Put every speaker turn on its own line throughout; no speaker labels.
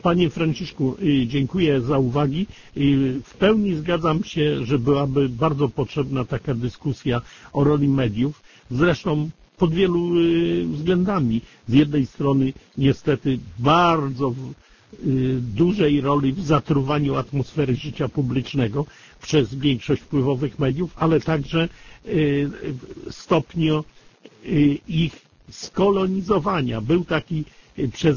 Panie Franciszku, dziękuję za uwagi. W pełni zgadzam się, że byłaby bardzo potrzebna taka dyskusja o roli mediów. Zresztą pod wielu względami. Z jednej strony niestety bardzo dużej roli w zatruwaniu atmosfery życia publicznego przez większość wpływowych mediów, ale także stopnio ich skolonizowania. Był taki przez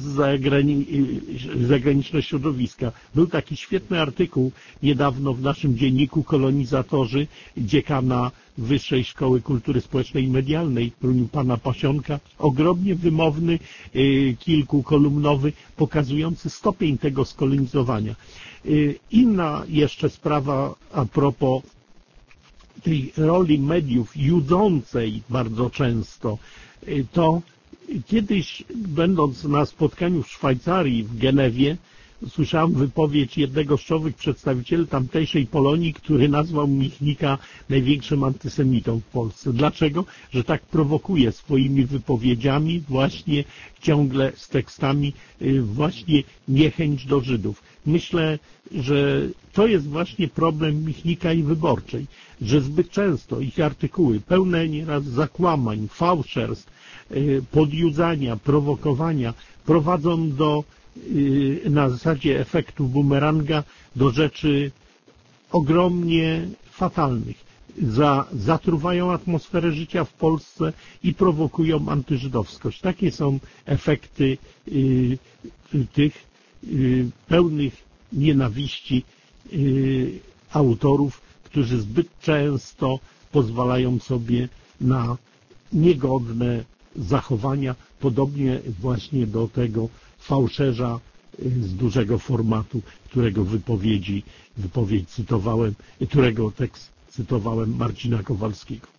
zagraniczne środowiska. Był taki świetny artykuł niedawno w naszym dzienniku Kolonizatorzy dziekana Wyższej Szkoły Kultury Społecznej i Medialnej pana Pasionka, ogromnie wymowny, kilkukolumnowy, pokazujący stopień tego skolonizowania. Inna jeszcze sprawa a propos tej roli mediów judzącej bardzo często, to kiedyś, będąc na spotkaniu w Szwajcarii, w Genewie, słyszałem wypowiedź jednego z czołowych przedstawicieli tamtejszej Polonii, który nazwał Michnika największym antysemitą w Polsce. Dlaczego? Że tak prowokuje swoimi wypowiedziami, właśnie ciągle z tekstami, właśnie niechęć do Żydów. Myślę, że to jest właśnie problem Michnika i Wyborczej, że zbyt często ich artykuły pełne nieraz zakłamań, fałszerstw, podjudzania, prowokowania prowadzą do, na zasadzie efektu bumeranga, do rzeczy ogromnie fatalnych. Zatruwają atmosferę życia w Polsce i prowokują antyżydowskość. Takie są efekty tych pełnych nienawiści autorów, którzy zbyt często pozwalają sobie na niegodne zachowania, podobnie właśnie do tego fałszerza z dużego formatu, którego wypowiedź cytowałem, którego tekst cytowałem, Marcina Kowalskiego.